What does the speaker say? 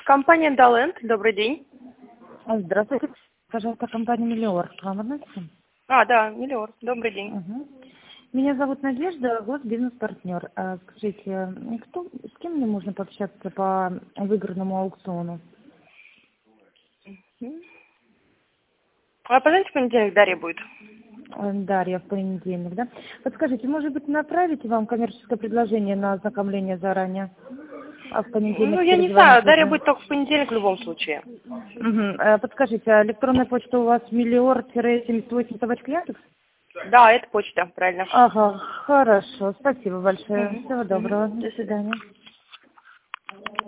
Компания Далент, добрый день. Здравствуйте. Пожалуйста, компания «Миллиор». К вам относится? Да, Миллиор, добрый день. Угу. Меня зовут Надежда, госбизнес-партнер. Скажите, с кем мне можно пообщаться по выигранному аукциону? А позвоните в понедельник, Дарья будет. Дарья, в понедельник, да? Подскажите, может быть, направите вам коммерческое предложение на ознакомление заранее? А в понедельник Я не знаю, перезвонить Дарья уже? будет только в понедельник в любом случае. Подскажите, а электронная почта у вас миллиор-78 @Яндекс? Да, это почта, правильно. Ага, хорошо. Спасибо большое. Мгм. Всего доброго. До До свидания. свидания.